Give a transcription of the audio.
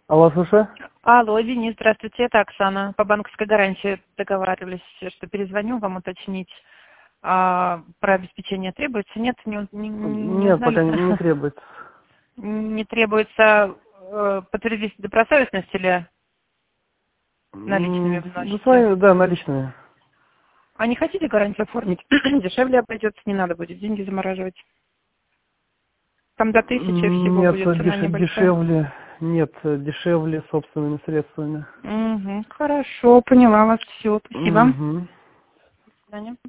Алло, слушаю. Алло, Денис, здравствуйте, это Оксана. По банковской гарантии договаривались, что перезвоню вам уточнить. Про обеспечение требуется? Нет, не Нет, узнали? пока не требуется. Не требуется подтвердить добросовестность или наличными вносите? Да, наличные. А не хотите гарантию оформить? Дешевле обойдется, не надо будет деньги замораживать. Там до 1000 всего Нет, будет, цена небольшая. дешевле. Нет, дешевле собственными средствами. Угу, хорошо, поняла вас, все, спасибо. Угу. До свидания.